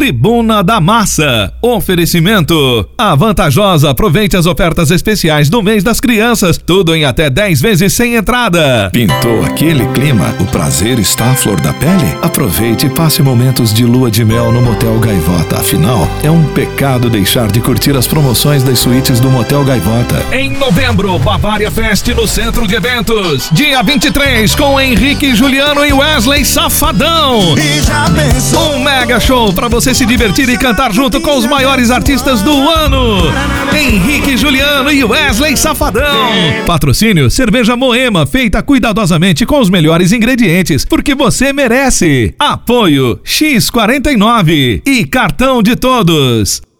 Tribuna da Massa. Oferecimento. A Vantajosa, aproveite as ofertas especiais do mês das crianças. Tudo em até 10 vezes sem entrada. Pintou aquele clima? O prazer está à flor da pele? Aproveite e passe momentos de lua de mel no Motel Gaivota. Afinal, é um pecado deixar de curtir as promoções das suítes do Motel Gaivota. Em novembro, Bavária Fest no Centro de Eventos. Dia 23, com Henrique Juliano e Wesley Safadão. E já pensou? Um mega show para você se divertir e cantar junto com os maiores artistas do ano. Henrique Juliano e Wesley Safadão. Patrocínio Cerveja Moema, feita cuidadosamente com os melhores ingredientes, porque você merece. Apoio X49 e Cartão de Todos.